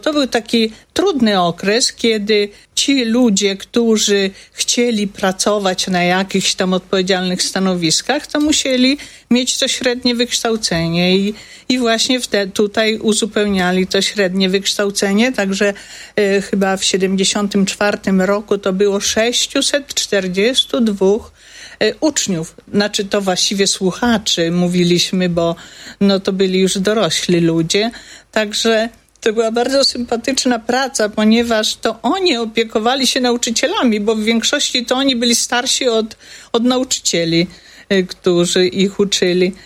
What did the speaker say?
To był taki trudny okres, kiedy ci ludzie, którzy chcieli pracować na jakichś tam odpowiedzialnych stanowiskach, to musieli mieć to średnie wykształcenie i właśnie tutaj uzupełniali to średnie wykształcenie, także chyba w 74 roku to było 642 uczniów, znaczy to właściwie słuchaczy mówiliśmy, bo to byli już dorośli ludzie, także to była bardzo sympatyczna praca, ponieważ to oni opiekowali się nauczycielami, bo w większości to oni byli starsi od nauczycieli, którzy ich uczyli.